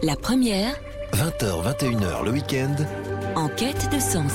La première, 20h, 21h le week-end, en quête de sens.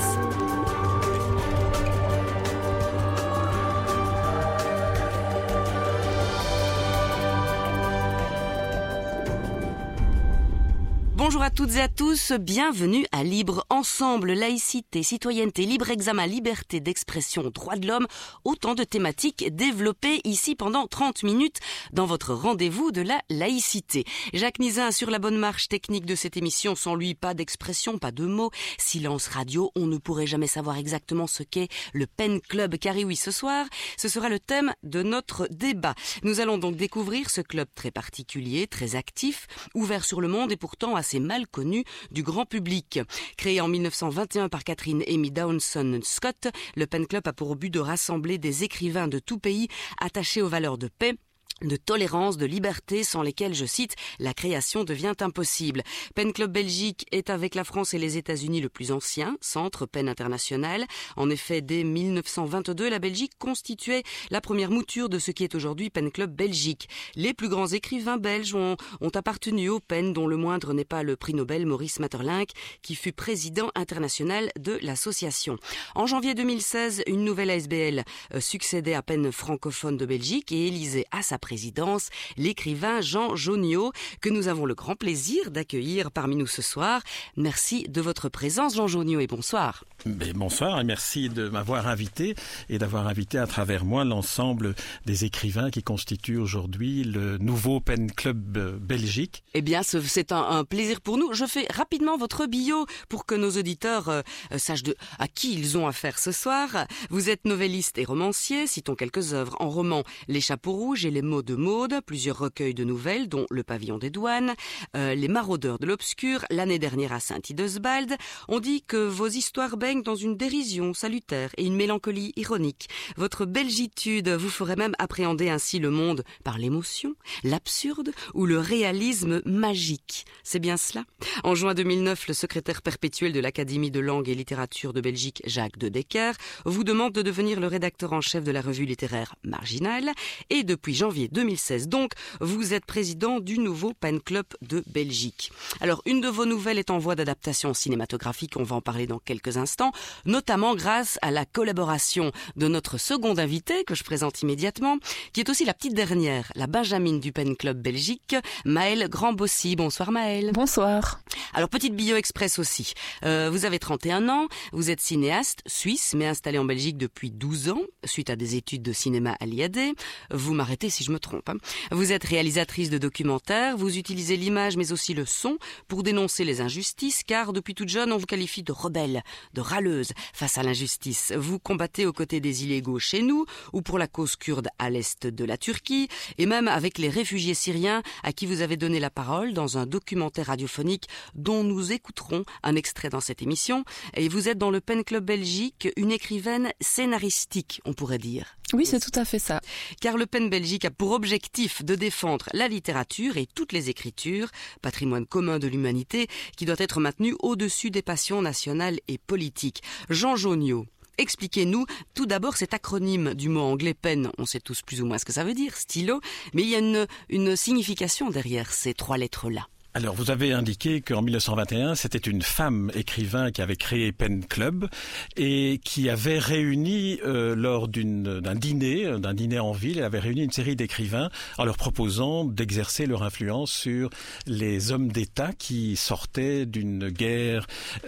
Bonjour à toutes et à tous, bienvenue à Libre Ensemble, laïcité, citoyenneté, libre examen, liberté d'expression, droits de l'homme, autant de thématiques développées ici pendant 30 minutes dans votre rendez-vous de la laïcité. Jacques Nizin assure la bonne marche technique de cette émission, sans lui pas d'expression, pas de mots, silence radio, on ne pourrait jamais savoir exactement ce qu'est le Pen Club, car oui, ce soir, ce sera le thème de notre débat. Nous allons donc découvrir ce club très particulier, très actif, ouvert sur le monde et pourtant assez mal connu du grand public. Créé en 1921 par Catherine Amy Downson Scott, le Pen Club a pour but de rassembler des écrivains de tout pays attachés aux valeurs de paix, de tolérance, de liberté, sans lesquelles, je cite, la création devient impossible. Pen Club Belgique est avec la France et les États-Unis le plus ancien centre Pen international. En effet, dès 1922, la Belgique constituait la première mouture de ce qui est aujourd'hui Pen Club Belgique. Les plus grands écrivains belges ont appartenu au Pen, dont le moindre n'est pas le prix Nobel Maurice Maeterlinck, qui fut président international de l'association. En janvier 2016, une nouvelle ASBL succédait à Pen francophone de Belgique et élisait à sa présidence l'écrivain Jean Joniaux, que nous avons le grand plaisir d'accueillir parmi nous ce soir. Merci de votre présence, Jean Joniaux, et bonsoir. Bonsoir et merci de m'avoir invité et d'avoir invité à travers moi l'ensemble des écrivains qui constituent aujourd'hui le nouveau Pen Club Belgique. Eh bien, c'est un plaisir pour nous. Je fais rapidement votre bio pour que nos auditeurs sachent à qui ils ont affaire ce soir. Vous êtes novelliste et romancier, citons quelques œuvres. En roman, Les Chapeaux Rouges et Les Mots de Maude, plusieurs recueils de nouvelles, dont Le Pavillon des Douanes, Les Maraudeurs de l'Obscur, l'année dernière à Saint-Idesbald. On dit que vos histoires baignent dans une dérision salutaire et une mélancolie ironique. Votre belgitude vous ferait même appréhender ainsi le monde par l'émotion, l'absurde ou le réalisme magique. C'est bien cela? En juin 2009, le secrétaire perpétuel de l'Académie de langue et littérature de Belgique, Jacques de Decker, vous demande de devenir le rédacteur en chef de la revue littéraire Marginal. Et depuis janvier 2016, donc, vous êtes président du nouveau Pen Club de Belgique. Alors, une de vos nouvelles est en voie d'adaptation cinématographique, on va en parler dans quelques instants, notamment grâce à la collaboration de notre second invité, que je présente immédiatement, qui est aussi la petite dernière, la Benjamine du Pen Club Belgique, Maëlle Grand-Bossy. Bonsoir Maëlle. Bonsoir. Alors, petite bio express aussi. Vous avez 31 ans, vous êtes cinéaste suisse, mais installé en Belgique depuis 12 ans, suite à des études de cinéma à l'IAD. Vous m'arrêtez si je me trompe. Vous êtes réalisatrice de documentaires, vous utilisez l'image mais aussi le son pour dénoncer les injustices, car depuis toute jeune, on vous qualifie de rebelle, de râleuse face à l'injustice. Vous combattez aux côtés des illégaux chez nous, ou pour la cause kurde à l'est de la Turquie, et même avec les réfugiés syriens à qui vous avez donné la parole dans un documentaire radiophonique dont nous écouterons un extrait dans cette émission. Et vous êtes dans le Pen Club Belgique, une écrivaine scénaristique, on pourrait dire. Oui, c'est tout à fait ça. Car le Pen Belgique a pour objectif de défendre la littérature et toutes les écritures, patrimoine commun de l'humanité, qui doit être maintenu au-dessus des passions nationales et politiques. Jean Joniaux, expliquez-nous tout d'abord cet acronyme du mot anglais Pen. On sait tous plus ou moins ce que ça veut dire, stylo, mais il y a une signification derrière ces trois lettres-là. Alors, vous avez indiqué qu'en 1921, c'était une femme écrivain qui avait créé Pen Club et qui avait réuni, lors d'un dîner en ville, elle avait réuni une série d'écrivains en leur proposant d'exercer leur influence sur les hommes d'État qui sortaient d'une guerre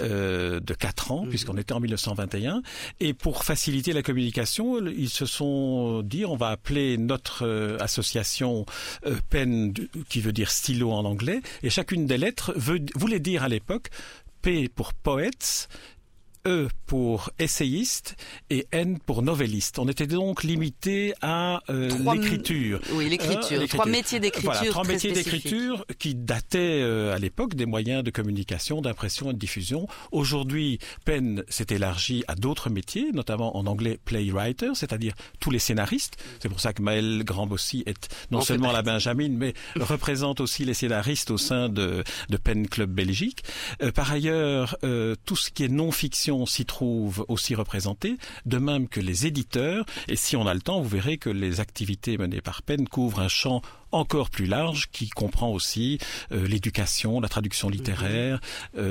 de 4 ans, puisqu'on était en 1921. Et pour faciliter la communication, ils se sont dit, on va appeler notre association Pen, qui veut dire stylo en anglais, et chacune des lettres voulait dire à l'époque P pour poètes, E pour essayiste et N pour novelliste. On était donc limité à l'écriture. Oui, l'écriture. 3 métiers d'écriture. Voilà, 3 métiers spécifiques. d'écriture qui dataient à l'époque des moyens de communication, d'impression et de diffusion. Aujourd'hui, Pen s'est élargi à d'autres métiers, notamment en anglais playwriter, c'est-à-dire tous les scénaristes. C'est pour ça que Maëlle Grand-Bossy est non seulement la Benjamine, mais représente aussi les scénaristes au sein de Pen Club Belgique. Par ailleurs, tout ce qui est non-fiction s'y trouve aussi représenté, de même que les éditeurs. Et si on a le temps, vous verrez que les activités menées par Pen couvrent un champ encore plus large qui comprend aussi l'éducation, la traduction littéraire,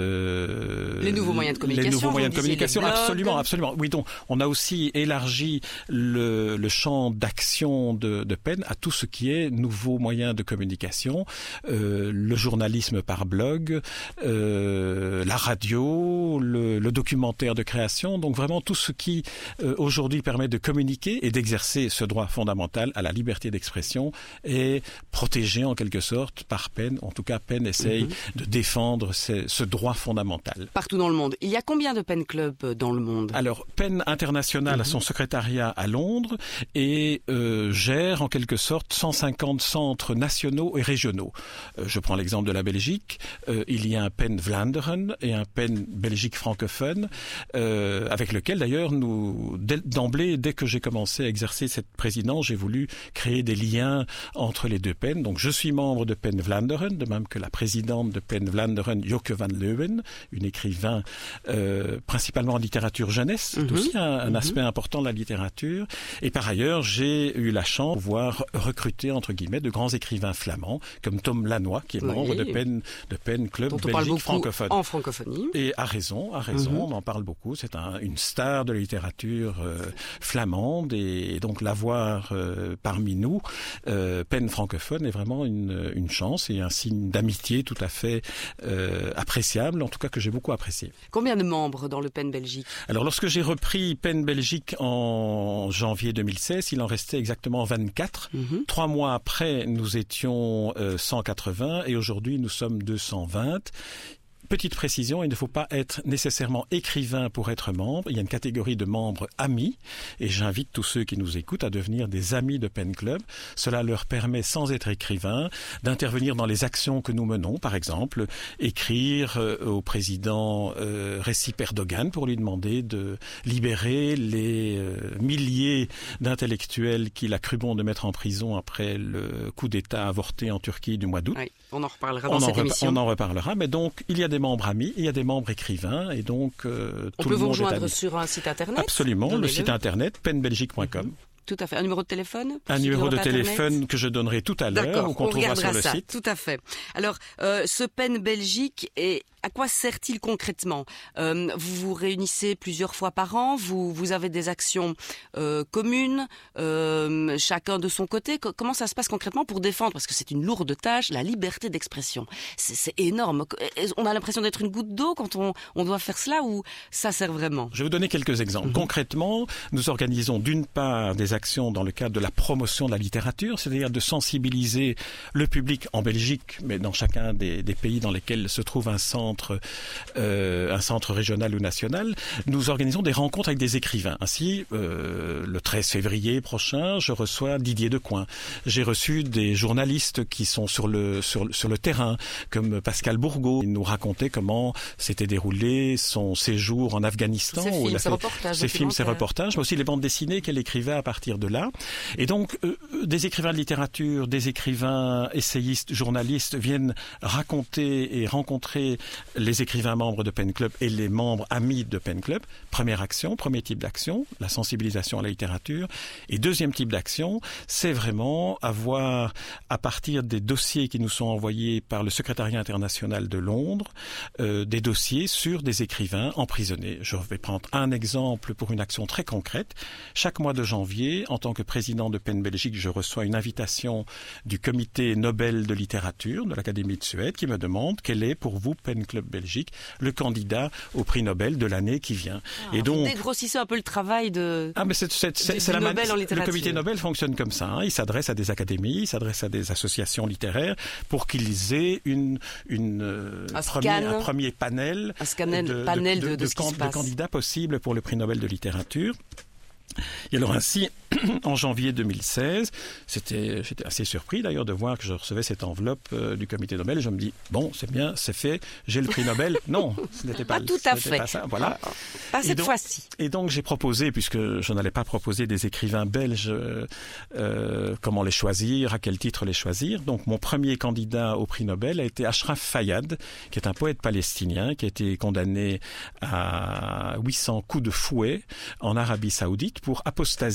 les nouveaux moyens de communication. Absolument. Oui, donc on a aussi élargi le champ d'action de PEN à tout ce qui est nouveaux moyens de communication, le journalisme par blog, la radio, le documentaire de création, donc vraiment tout ce qui aujourd'hui permet de communiquer et d'exercer ce droit fondamental à la liberté d'expression est protégé en quelque sorte par PEN. En tout cas, PEN essaye de défendre ce droit fondamental. Partout dans le monde. Il y a combien de PEN Club dans le monde? Alors, PEN International a son secrétariat à Londres et gère en quelque sorte 150 centres nationaux et régionaux. Je prends l'exemple de la Belgique. Il y a un PEN Vlaanderen et un PEN Belgique francophone, avec lequel d'ailleurs d'emblée, dès que j'ai commencé à exercer cette présidence, j'ai voulu créer des liens entre les deux PEN. Donc je suis membre de PEN Vlaanderen, de même que la présidente de PEN Vlaanderen, Joke van Leeuwen, une écrivain principalement en littérature jeunesse. C'est aussi un aspect important de la littérature. Et par ailleurs, j'ai eu la chance de pouvoir recruter, entre guillemets, de grands écrivains flamands, comme Tom Lanois, qui est membre de PEN Club Belgique francophone. En francophonie. Et à raison, on en parle beaucoup. C'est une star de la littérature flamande, et donc l'avoir parmi nous, PEN francophone, est vraiment une chance et un signe d'amitié tout à fait appréciable, en tout cas que j'ai beaucoup apprécié. Combien de membres dans le PEN Belgique? Alors lorsque j'ai repris PEN Belgique en janvier 2016, il en restait exactement 24. 3 mois après, nous étions 180 et aujourd'hui nous sommes 220. Petite précision, il ne faut pas être nécessairement écrivain pour être membre. Il y a une catégorie de membres amis et j'invite tous ceux qui nous écoutent à devenir des amis de PEN Club. Cela leur permet, sans être écrivain, d'intervenir dans les actions que nous menons. Par exemple, écrire au président Recep Erdogan pour lui demander de libérer les milliers d'intellectuels qu'il a cru bon de mettre en prison après le coup d'État avorté en Turquie du mois d'août. Oui, on en reparlera dans cette émission. On en reparlera, mais donc il y a des membres amis, il y a des membres écrivains, et donc tout le monde est ami. On peut vous rejoindre sur un site internet? Absolument, le site internet penbelgique.com. Tout à fait. Un numéro de téléphone? Un numéro de téléphone que je donnerai tout à l'heure ou qu'on trouvera sur le site. Tout à fait. Alors, ce PEN Belgique, à quoi sert-il concrètement? Vous vous réunissez plusieurs fois par an, vous avez des actions communes, chacun de son côté. Comment ça se passe concrètement pour défendre, parce que c'est une lourde tâche, la liberté d'expression? C'est énorme. On a l'impression d'être une goutte d'eau quand on doit faire cela, ou ça sert vraiment? Je vais vous donner quelques exemples. Concrètement, nous organisons d'une part des actions dans le cadre de la promotion de la littérature, c'est-à-dire de sensibiliser le public en Belgique, mais dans chacun des pays dans lesquels se trouve un centre régional ou national. Nous organisons des rencontres avec des écrivains. Ainsi, le 13 février prochain, je reçois Didier Decoing. J'ai reçu des journalistes qui sont sur le terrain, comme Pascal Bourgault. Il nous racontait comment s'était déroulé son séjour en Afghanistan. Ses films, ses reportages, mais aussi les bandes dessinées qu'elle écrivait à partir de là. Et donc, des écrivains de littérature, des écrivains essayistes, journalistes viennent raconter et rencontrer les écrivains membres de PEN Club et les membres amis de PEN Club. Première action, premier type d'action, la sensibilisation à la littérature. Et deuxième type d'action, c'est vraiment avoir, à partir des dossiers qui nous sont envoyés par le secrétariat international de Londres, des dossiers sur des écrivains emprisonnés. Je vais prendre un exemple pour une action très concrète. Chaque mois de janvier, en tant que président de PEN Belgique, je reçois une invitation du comité Nobel de littérature de l'Académie de Suède qui me demande quel est pour vous, PEN Club Belgique, le candidat au prix Nobel de l'année qui vient. Et donc, vous dégrossissez un peu le travail de la Nobel en littérature. Le comité Nobel fonctionne comme ça. Il s'adresse à des académies, il s'adresse à des associations littéraires pour qu'ils aient un premier panel de candidats possibles pour le prix Nobel de littérature. Et alors ainsi, en janvier 2016, j'étais assez surpris d'ailleurs de voir que je recevais cette enveloppe du comité Nobel. Et je me dis, bon, c'est bien, c'est fait, j'ai le prix Nobel. Non, ce n'était pas, tout à fait. Pas ça. Voilà. Pas cette fois-ci. Et donc j'ai proposé, puisque je n'allais pas proposer des écrivains belges, comment les choisir, à quel titre les choisir. Donc mon premier candidat au prix Nobel a été Ashraf Fayad, qui est un poète palestinien qui a été condamné à 800 coups de fouet en Arabie Saoudite pour apostasie.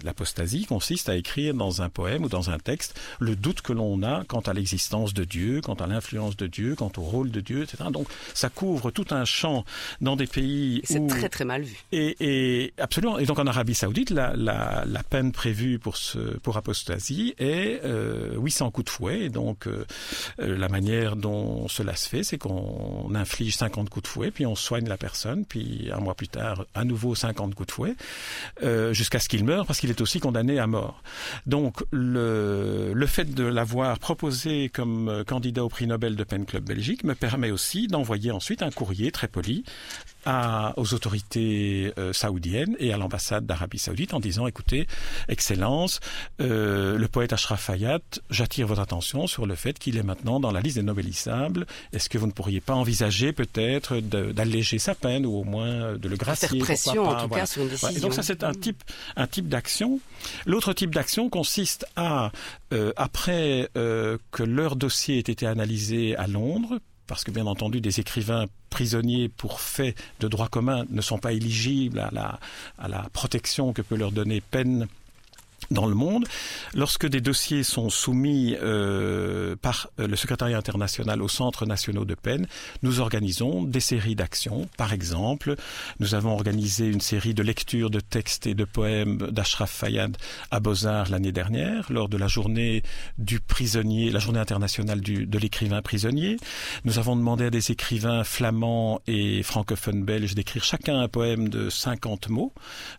L'apostasie consiste à écrire dans un poème ou dans un texte le doute que l'on a quant à l'existence de Dieu, quant à l'influence de Dieu, quant au rôle de Dieu, etc. Donc ça couvre tout un champ dans des pays c'est très très mal vu. Et absolument. Et donc en Arabie Saoudite, la peine prévue pour apostasie est 800 coups de fouet. Et donc la manière dont cela se fait, c'est qu'on inflige 50 coups de fouet, puis on soigne la personne, puis un mois plus tard, à nouveau 50 coups de fouet, jusqu'à ce qu'il meure, parce qu'il est aussi condamné à mort. Donc le fait de l'avoir proposé comme candidat au prix Nobel de Pen Club Belgique me permet aussi d'envoyer ensuite un courrier très poli aux autorités saoudiennes et à l'ambassade d'Arabie Saoudite en disant, écoutez, Excellence, le poète Ashraf Fayad, j'attire votre attention sur le fait qu'il est maintenant dans la liste des nobelissables. Est-ce que vous ne pourriez pas envisager peut-être d'alléger sa peine ou au moins de le gracier? Faire pression en tout cas sur une décision. Et donc ça c'est un type d'action. L'autre type d'action consiste à, après que leur dossier ait été analysé à Londres, parce que bien entendu des écrivains prisonniers pour faits de droit commun ne sont pas éligibles à la protection que peut leur donner Pen dans le monde. Lorsque des dossiers sont soumis par le secrétariat international aux centres nationaux de peine, nous organisons des séries d'actions. Par exemple, nous avons organisé une série de lectures de textes et de poèmes d'Ashraf Fayad à Beaux-Arts l'année dernière, lors de la journée du prisonnier, la journée internationale de l'écrivain prisonnier. Nous avons demandé à des écrivains flamands et francophones belges d'écrire chacun un poème de 50 mots.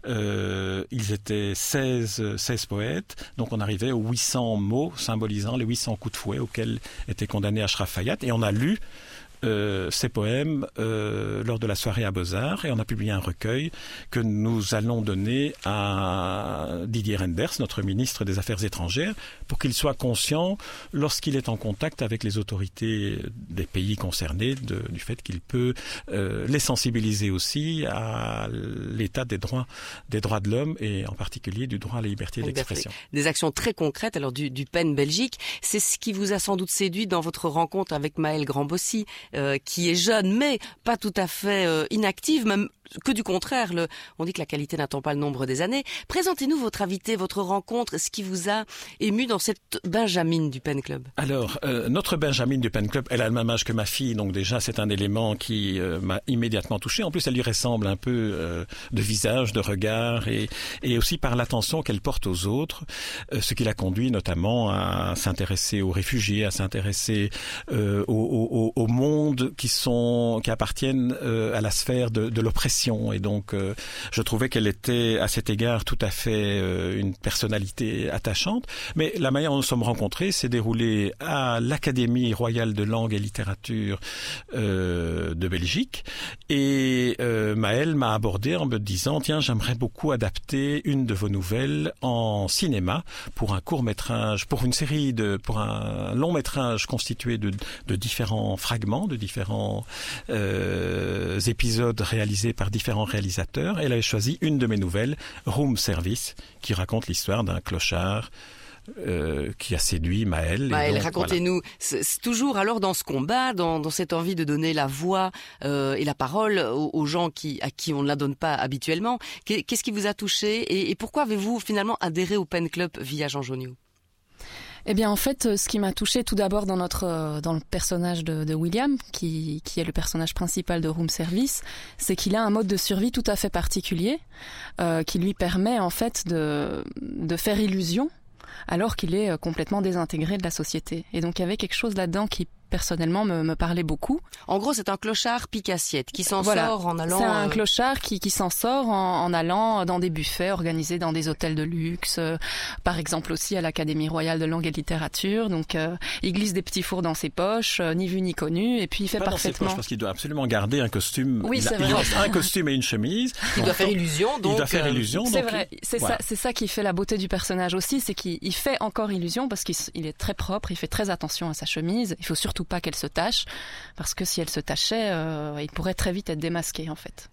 Ils étaient 16 poètes, donc on arrivait aux 800 mots symbolisant les 800 coups de fouet auxquels était condamné Ashraf Fayad, et on a lu ces poèmes lors de la soirée à Beaux-Arts, et on a publié un recueil que nous allons donner à Didier Reynders, notre ministre des Affaires étrangères, pour qu'il soit conscient, lorsqu'il est en contact avec les autorités des pays concernés, du fait qu'il peut les sensibiliser aussi à l'état des droits de l'homme, et en particulier du droit à la liberté d'expression. Des actions très concrètes alors du Pen Belgique. C'est ce qui vous a sans doute séduit dans votre rencontre avec Maëlle Grandbossy, qui est jeune mais pas tout à fait inactive, même que du contraire. On dit que la qualité n'attend pas le nombre des années. Présentez-nous votre invité, votre rencontre, ce qui vous a ému dans cette Benjamine du Pen Club. Alors, notre Benjamine du Pen Club, elle a le même âge que ma fille, donc déjà c'est un élément qui m'a immédiatement touché. En plus, elle lui ressemble un peu de visage, de regard, et aussi par l'attention qu'elle porte aux autres, ce qui l'a conduit notamment à s'intéresser aux réfugiés, à s'intéresser au monde qui appartiennent à la sphère de l'oppression. Et donc, je trouvais qu'elle était, à cet égard, tout à fait une personnalité attachante. Mais la manière dont nous sommes rencontrés s'est déroulée à l'Académie royale de langue et littérature de Belgique. Et Maëlle m'a abordé en me disant, tiens, j'aimerais beaucoup adapter une de vos nouvelles en cinéma pour un court-métrage, pour un long-métrage constitué de différents fragments, de différents épisodes réalisés par différents réalisateurs. Elle avait choisi une de mes nouvelles, Room Service, qui raconte l'histoire d'un clochard qui a séduit Maëlle. Racontez-nous, voilà. C'est toujours alors dans ce combat, dans cette envie de donner la voix et la parole aux gens à qui on ne la donne pas habituellement. Qu'est-ce qui vous a touché et pourquoi avez-vous finalement adhéré au Pen Club via Jean Joniou ? Eh bien, en fait, ce qui m'a touchée tout d'abord dans le personnage de William, qui est le personnage principal de Room Service, c'est qu'il a un mode de survie tout à fait particulier, qui lui permet en fait de faire illusion, alors qu'il est complètement désintégré de la société. Et donc, il y avait quelque chose là-dedans qui personnellement me parlait beaucoup. En gros, c'est un clochard pique-assiette qui s'en sort en allant... C'est un clochard qui s'en sort en allant dans des buffets organisés dans des hôtels de luxe, par exemple aussi à l'Académie royale de langue et littérature. Donc, il glisse des petits fours dans ses poches, ni vu ni connu, et puis il fait pas parfaitement... Dans ses poches, parce qu'il doit absolument garder un costume. Oui, c'est vrai. Il a un costume et une chemise. Il doit faire illusion, donc... Il doit faire illusion, c'est donc... vrai. C'est ça qui fait la beauté du personnage aussi, c'est qu'il fait encore illusion parce qu'il est très propre, il fait très attention à sa chemise. Il faut surtout pas qu'elle se tache, parce que si elle se tachait, il pourrait très vite être démasqué en fait.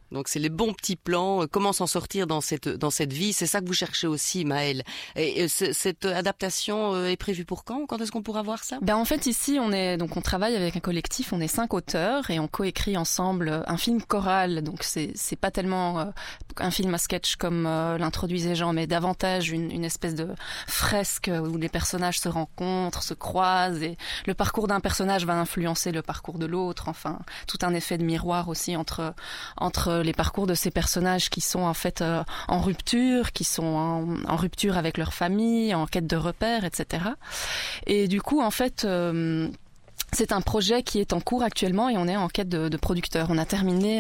Donc c'est les bons petits plans, comment s'en sortir dans cette vie, c'est ça que vous cherchez aussi, Maëlle. Et cette adaptation est prévue pour quand ? Quand est-ce qu'on pourra voir ça ? En fait ici on travaille avec un collectif, on est 5 auteurs et on coécrit ensemble un film choral. Donc c'est pas tellement un film à sketch comme l'introduisait Jean, mais davantage une espèce de fresque où les personnages se rencontrent, se croisent et le parcours d'un personnage va influencer le parcours de l'autre. Enfin, tout un effet de miroir aussi entre les parcours de ces personnages qui sont en fait en rupture, qui sont en rupture avec leur famille, en quête de repères, etc. Et du coup, en fait, c'est un projet qui est en cours actuellement et on est en quête de producteurs. On a terminé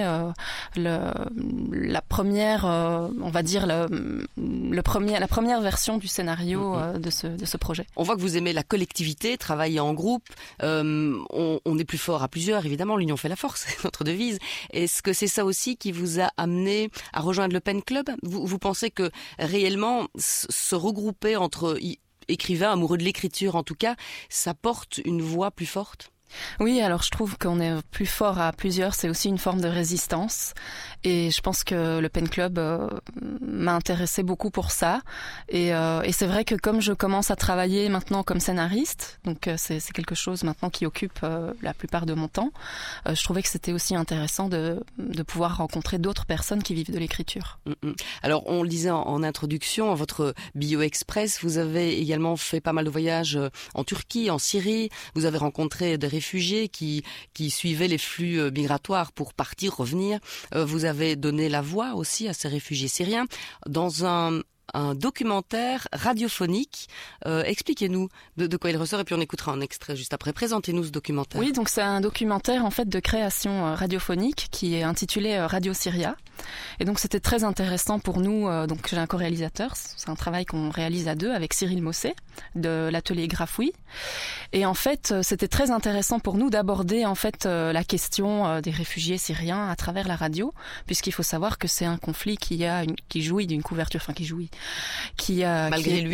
la première, on va dire la première version du scénario de ce projet. On voit que vous aimez la collectivité, travailler en groupe. On est plus fort à plusieurs, évidemment. L'union fait la force, c'est notre devise. Est-ce que c'est ça aussi qui vous a amené à rejoindre le Pen Club ? Vous pensez que réellement se regrouper entre écrivain, amoureux de l'écriture en tout cas, ça porte une voix plus forte ? Oui, alors je trouve qu'on est plus fort à plusieurs, c'est aussi une forme de résistance et je pense que le Pen Club m'a intéressé beaucoup pour ça et c'est vrai que comme je commence à travailler maintenant comme scénariste, donc c'est quelque chose maintenant qui occupe la plupart de mon temps, je trouvais que c'était aussi intéressant de pouvoir rencontrer d'autres personnes qui vivent de l'écriture. Alors on le disait en introduction, votre Bio Express, vous avez également fait pas mal de voyages en Turquie, en Syrie, vous avez rencontré des réfugiés qui suivaient les flux migratoires pour partir, revenir. Vous avez donné la voix aussi à ces réfugiés syriens dans un documentaire radiophonique. Expliquez-nous de quoi il ressort et puis on écoutera un extrait juste après. Présentez-nous ce documentaire. Oui, donc c'est un documentaire en fait de création radiophonique qui est intitulé Radio Syria. Et donc c'était très intéressant pour nous. Donc j'ai un co-réalisateur, c'est un travail qu'on réalise à deux avec Cyril Mossé de l'atelier Grafouille. Et en fait c'était très intéressant pour nous d'aborder en fait la question des réfugiés syriens à travers la radio, puisqu'il faut savoir que c'est un conflit qui jouit d'une couverture, qui a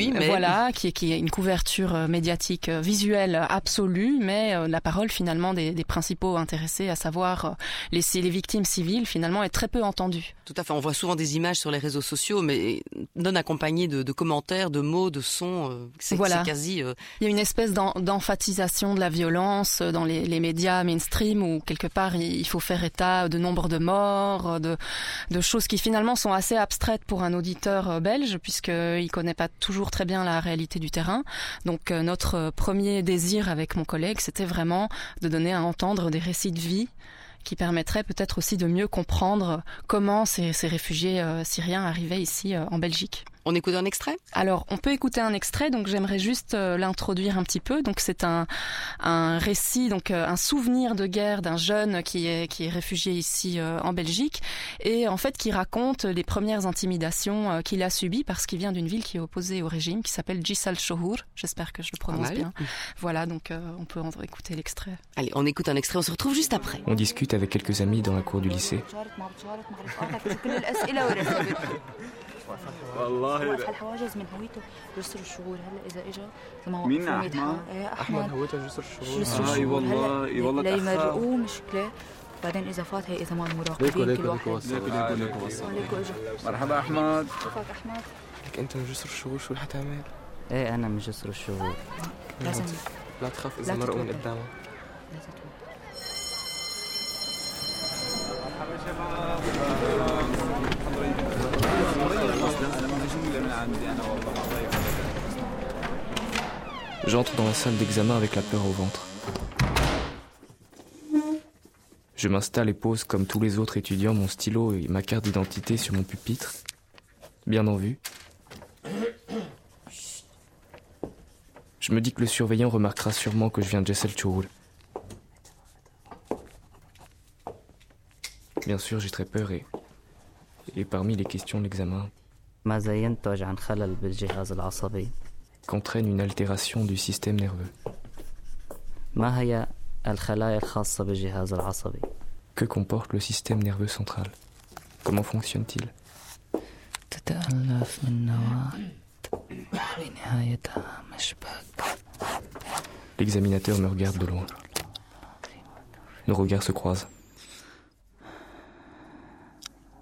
une couverture médiatique visuelle absolue, mais la parole finalement des principaux intéressés, à savoir les victimes civiles, finalement est très peu entendue. Tout à fait, on voit souvent des images sur les réseaux sociaux, mais non accompagnées de commentaires, de mots, de sons. C'est quasi. Il y a une espèce d'emphatisation de la violence dans les médias mainstream où quelque part il faut faire état de nombre de morts, de choses qui finalement sont assez abstraites pour un auditeur belge, puisqu'il connaît pas toujours très bien la réalité du terrain. Donc notre premier désir avec mon collègue, c'était vraiment de donner à entendre des récits de vie qui permettrait peut-être aussi de mieux comprendre comment ces réfugiés syriens arrivaient ici en Belgique. On écoute un extrait ? Alors, on peut écouter un extrait, donc j'aimerais juste l'introduire un petit peu. Donc c'est un récit, donc un souvenir de guerre d'un jeune qui est réfugié ici en Belgique et en fait qui raconte les premières intimidations qu'il a subies parce qu'il vient d'une ville qui est opposée au régime, qui s'appelle Jisal Shohour. J'espère que je le prononce bien. Voilà, donc on peut écouter l'extrait. Allez, on écoute un extrait, on se retrouve juste après. On discute avec quelques amis dans la cour du lycée. والله الحواجز من هويته جسر الشهور هلا اذا اجى مين احمد هويته جسر الشهور اي والله لا يمرقوه مشكله بعدين اذا فات هي اذا ما المراقبين كل واحد ليكو مرحبا احمد كيفك احمد لك انت من جسر الشهور شو رح تعمل؟ ايه انا من جسر الشهور لازم لا تخاف اذا مرقوا من قدامك J'entre dans la salle d'examen avec la peur au ventre. Je m'installe et pose comme tous les autres étudiants mon stylo et ma carte d'identité sur mon pupitre, bien en vue. Je me dis que le surveillant remarquera sûrement que je viens de Jessel Choul. Bien sûr, j'ai très peur et parmi les questions de l'examen, qu'entraîne une altération du système nerveux. Que comporte le système nerveux central? Comment fonctionne-t-il? L'examinateur me regarde de loin. Nos regards se croisent.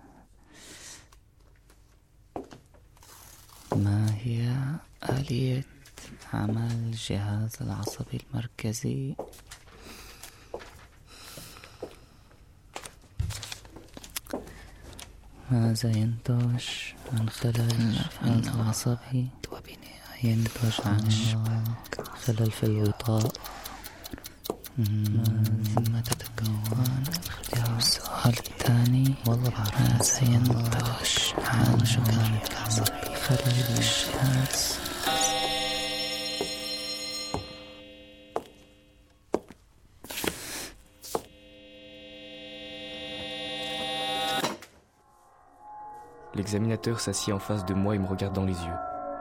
الجهاز العصبي المركزي ماذا ينتج عن خلل العصبي ينتج عن خلل في الوطاء ثم تتكون السؤال الثاني ماذا ينتج عن خلل الجهاز L'examinateur s'assied en face de moi et me regarde dans les yeux.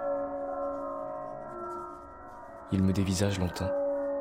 Il me dévisage longtemps.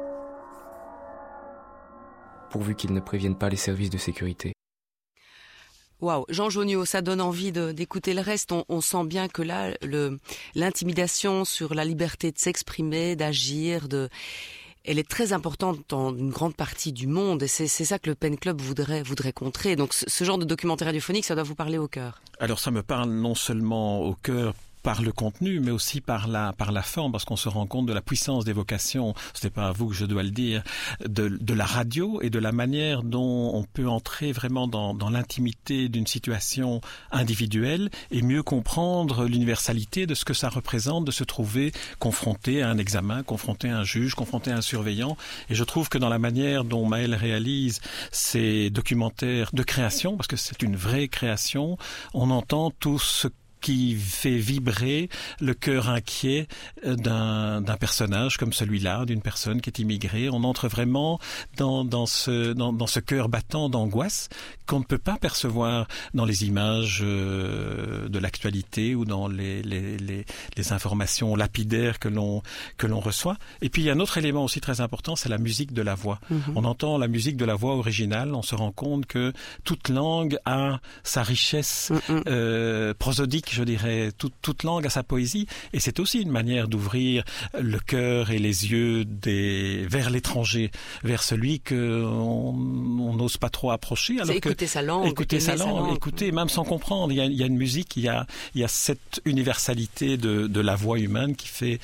Pourvu qu'il ne prévienne pas les services de sécurité. Waouh, Jean Jonio, ça donne envie d'écouter le reste. On sent bien que là, l'intimidation sur la liberté de s'exprimer, d'agir, elle est très importante dans une grande partie du monde. Et c'est ça que le Pen Club voudrait contrer. Donc ce genre de documentaire radiophonique, ça doit vous parler au cœur. Alors ça me parle non seulement au cœur, par le contenu, mais aussi par la forme, parce qu'on se rend compte de la puissance d'évocation, ce n'est pas à vous que je dois le dire, de la radio et de la manière dont on peut entrer vraiment dans l'intimité d'une situation individuelle et mieux comprendre l'universalité de ce que ça représente de se trouver confronté à un examen, confronté à un juge, confronté à un surveillant. Et je trouve que dans la manière dont Maëlle réalise ces documentaires de création, parce que c'est une vraie création, on entend tout ce qui fait vibrer le cœur inquiet d'un personnage comme celui-là, d'une personne qui est immigrée. On entre vraiment dans ce cœur battant d'angoisse qu'on ne peut pas percevoir dans les images de l'actualité ou dans les informations lapidaires que l'on reçoit. Et puis il y a un autre élément aussi très important, c'est la musique de la voix. On entend la musique de la voix originale, on se rend compte que toute langue a sa richesse prosodique, je dirais, toute langue a sa poésie, et c'est aussi une manière d'ouvrir le cœur et les yeux vers l'étranger, vers celui qu'on n'ose pas trop approcher. Alors écouter sa langue, écouter même sans comprendre. Il y a une musique, il y a cette universalité de la voix humaine qui fait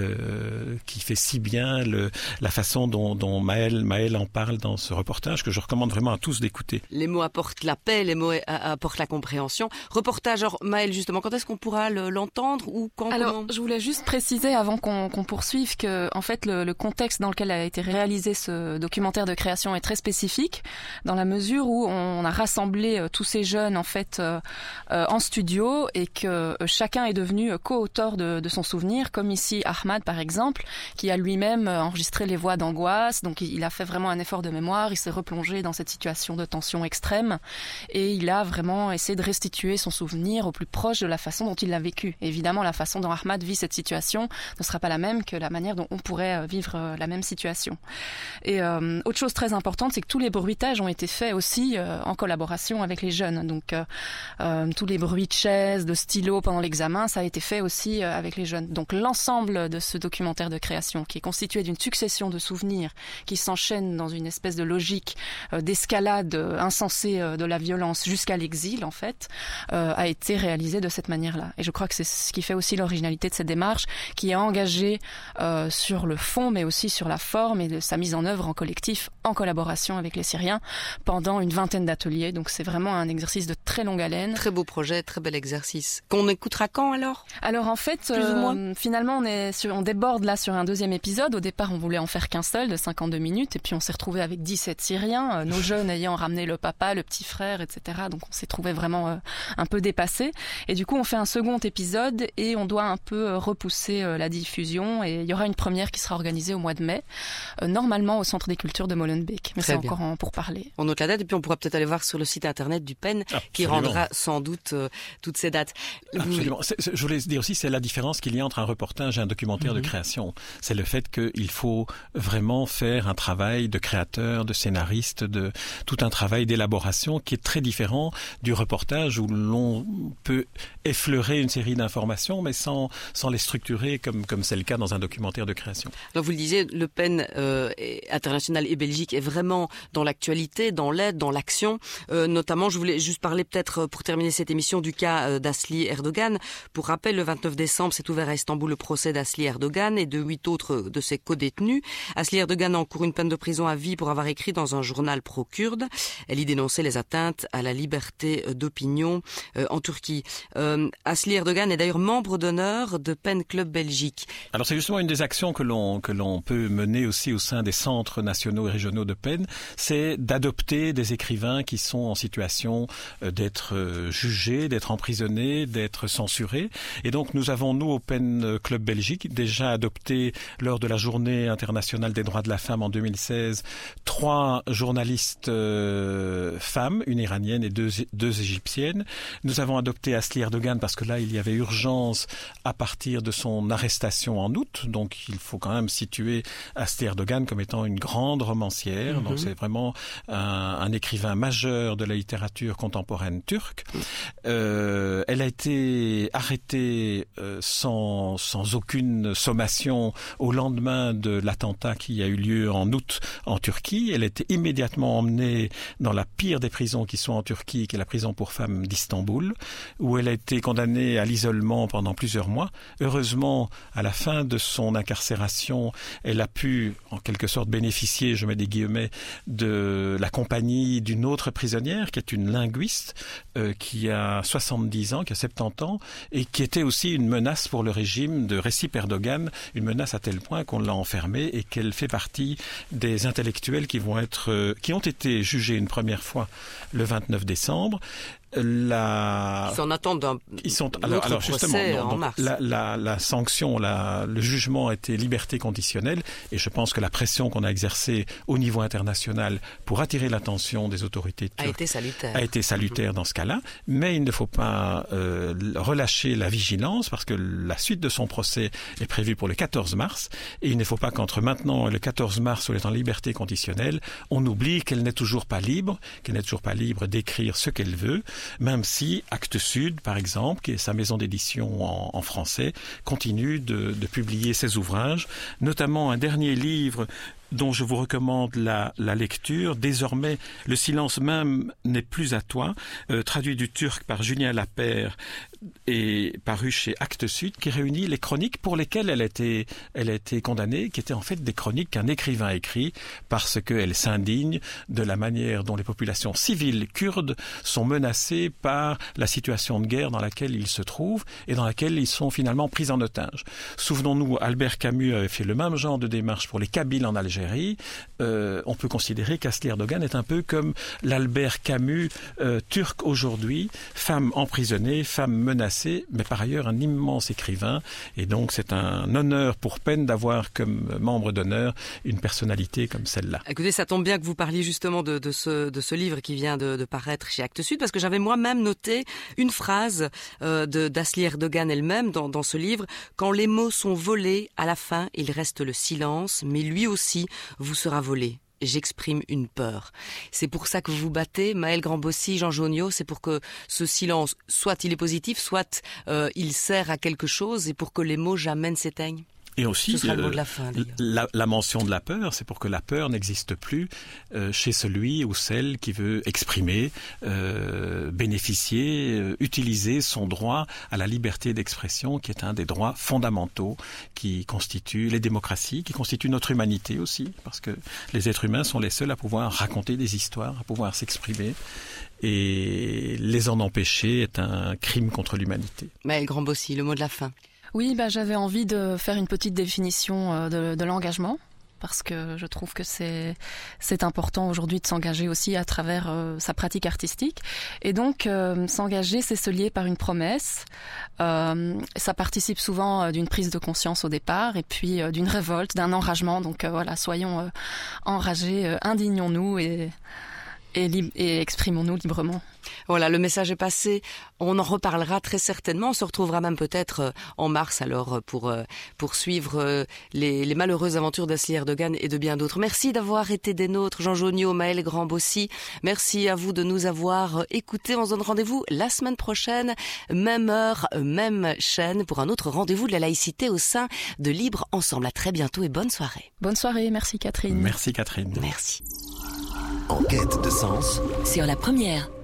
si bien la façon dont Maëlle en parle dans ce reportage, que je recommande vraiment à tous d'écouter. Les mots apportent la paix, les mots apportent la compréhension. Reportage, alors Maëlle, justement, quand est-ce qu'on pourra l'entendre ou quand? Alors, je voulais juste préciser avant qu'on poursuive que, en fait, le contexte dans lequel a été réalisé ce documentaire de création est très spécifique, dans la mesure où on a rassemblé tous ces jeunes, en fait, en studio, et que chacun est devenu co-auteur de son souvenir, comme ici Ahmad, par exemple, qui a lui-même enregistré les voix d'angoisse. Donc, il a fait vraiment un effort de mémoire, il s'est replongé dans cette situation de tension extrême, et il a vraiment essayé de restituer son souvenir au plus proche de la façon dont il l'a vécu. Évidemment, la façon dont Ahmad vit cette situation ne sera pas la même que la manière dont on pourrait vivre la même situation. Et autre chose très importante, c'est que tous les bruitages ont été faits aussi en collaboration avec les jeunes. Donc tous les bruits de chaises, de stylos pendant l'examen, ça a été fait aussi avec les jeunes. Donc l'ensemble de ce documentaire de création, qui est constitué d'une succession de souvenirs qui s'enchaînent dans une espèce de logique d'escalade insensée de la violence jusqu'à l'exil, en fait, a été réalisé de cette manière-là. Et je crois que c'est ce qui fait aussi l'originalité de cette démarche, qui est engagée sur le fond, mais aussi sur la forme et de sa mise en œuvre en collectif, en collaboration avec les Syriens, pendant une 20aine d'ateliers. Donc c'est vraiment un exercice de très longue haleine. Très beau projet, très bel exercice. Qu'on écoutera quand alors? Alors en fait, plus ou moins. Finalement on déborde là sur un deuxième épisode. Au départ on voulait en faire qu'un seul de 52 minutes, et puis on s'est retrouvé avec 17 Syriens, nos jeunes ayant ramené le papa, le petit frère, etc. Donc on s'est trouvé vraiment un peu dépassés. Et du coup, on fait un second épisode et on doit un peu repousser la diffusion. Et il y aura une première qui sera organisée au mois de mai, normalement au Centre des Cultures de Molenbeek. Mais c'est encore en pourparlers. On note la date et puis on pourra peut-être aller voir sur le site internet du PEN, qui rendra sans doute toutes ces dates. Absolument. Je voulais dire aussi, c'est la différence qu'il y a entre un reportage et un documentaire de création. C'est le fait qu'il faut vraiment faire un travail de créateur, de scénariste, tout un travail d'élaboration qui est très différent du reportage où l'on peut effleurer une série d'informations, mais sans les structurer comme c'est le cas dans un documentaire de création. Alors vous le disiez, le PEN international et Belgique est vraiment dans l'actualité, dans l'aide, dans l'action. Notamment, je voulais juste parler peut-être pour terminer cette émission du cas d'Asli Erdogan. Pour rappel, le 29 décembre s'est ouvert à Istanbul le procès d'Asli Erdogan et de 8 autres de ses co-détenus. Asli Erdogan encourt une peine de prison à vie pour avoir écrit dans un journal pro-kurde. Elle y dénonçait les atteintes à la liberté d'opinion en Turquie. Asli Erdogan est d'ailleurs membre d'honneur de PEN Club Belgique. Alors c'est justement une des actions que l'on peut mener aussi au sein des centres nationaux et régionaux de PEN, c'est d'adopter des écrivains qui sont en situation d'être jugés, d'être emprisonnés, d'être censurés. Et donc nous avons, nous, au PEN Club Belgique, déjà adopté lors de la Journée internationale des droits de la femme en 2016, 3 journalistes femmes, une iranienne et deux égyptiennes. Nous avons adopté Asli Erdogan parce que là, il y avait urgence à partir de son arrestation en août. Donc, il faut quand même situer Asli Erdogan comme étant une grande romancière. Donc, c'est vraiment un écrivain majeur de la littérature contemporaine turque. Elle a été arrêtée sans aucune sommation au lendemain de l'attentat qui a eu lieu en août en Turquie. Elle a été immédiatement emmenée dans la pire des prisons qui sont en Turquie, qui est la prison pour femmes d'Istanbul, où elle a été condamnée à l'isolement pendant plusieurs mois. Heureusement, à la fin de son incarcération, elle a pu, en quelque sorte, bénéficier, je mets des guillemets, de la compagnie d'une autre prisonnière, qui est une linguiste, qui a 70 ans, qui a 70 ans, et qui était aussi une menace pour le régime de Recep Erdogan, une menace à tel point qu'on l'a enfermée et qu'elle fait partie des intellectuels qui ont été jugés une première fois le 29 décembre. Ils en attendent d'un autre procès en mars. La sanction, le jugement a été liberté conditionnelle et je pense que la pression qu'on a exercée au niveau international pour attirer l'attention des autorités turques a été salutaire dans ce cas-là. Mais il ne faut pas relâcher la vigilance parce que la suite de son procès est prévue pour le 14 mars et il ne faut pas qu'entre maintenant et le 14 mars où elle est en liberté conditionnelle, on oublie qu'elle n'est toujours pas libre d'écrire ce qu'elle veut. Même si Actes Sud, par exemple, qui est sa maison d'édition en français, continue de publier ses ouvrages, notamment un dernier livre dont je vous recommande la lecture. Désormais, le silence même n'est plus à toi, traduit du turc par Julien Lapère et paru chez Actes Sud, qui réunit les chroniques pour lesquelles elle a été condamnée, qui étaient en fait des chroniques qu'un écrivain écrit parce qu'elle s'indigne de la manière dont les populations civiles kurdes sont menacées par la situation de guerre dans laquelle ils se trouvent et dans laquelle ils sont finalement pris en otage. Souvenons-nous, Albert Camus avait fait le même genre de démarche pour les Kabyles en Algérie. On peut considérer qu'Asli Erdogan est un peu comme l'Albert Camus turc aujourd'hui, femme emprisonnée, femme menacée, mais par ailleurs un immense écrivain. Et donc c'est un honneur pour PEN d'avoir comme membre d'honneur une personnalité comme celle-là. Écoutez, ça tombe bien que vous parliez justement de ce livre qui vient de paraître chez Actes Sud, parce que j'avais moi-même noté une phrase d'Asli Erdogan elle-même dans ce livre. Quand les mots sont volés, à la fin, il reste le silence, mais lui aussi vous sera volé. J'exprime une peur. C'est pour ça que vous vous battez, Maëlle Grandbossy, Jean Joniot, c'est pour que ce silence, soit il est positif, soit il sert à quelque chose et pour que les mots jamais ne s'éteignent. Et aussi, ce sera le mot de la fin, la mention de la peur, c'est pour que la peur n'existe plus chez celui ou celle qui veut exprimer, bénéficier, utiliser son droit à la liberté d'expression, qui est un des droits fondamentaux qui constituent les démocraties, qui constituent notre humanité aussi, parce que les êtres humains sont les seuls à pouvoir raconter des histoires, à pouvoir s'exprimer. Et les en empêcher est un crime contre l'humanité. Maëlle Grandbossy, le mot de la fin. Oui, j'avais envie de faire une petite définition de l'engagement, parce que je trouve que c'est important aujourd'hui de s'engager aussi à travers sa pratique artistique. Et donc, s'engager, c'est se lier par une promesse. Ça participe souvent d'une prise de conscience au départ, et puis d'une révolte, d'un enragement. Donc voilà, soyons enragés, indignons-nous et exprimons-nous librement. Voilà, le message est passé. On en reparlera très certainement. On se retrouvera même peut-être en mars alors pour suivre les malheureuses aventures d'Asli Erdogan et de bien d'autres. Merci d'avoir été des nôtres, Jean Joniot, Maëlle Grand-Bossy. Merci à vous de nous avoir écoutés. On se donne rendez-vous la semaine prochaine, même heure, même chaîne, pour un autre rendez-vous de la laïcité au sein de Libre Ensemble. À très bientôt et bonne soirée. Bonne soirée, merci Catherine. Merci Catherine. Merci. En quête de sens. Sur la première.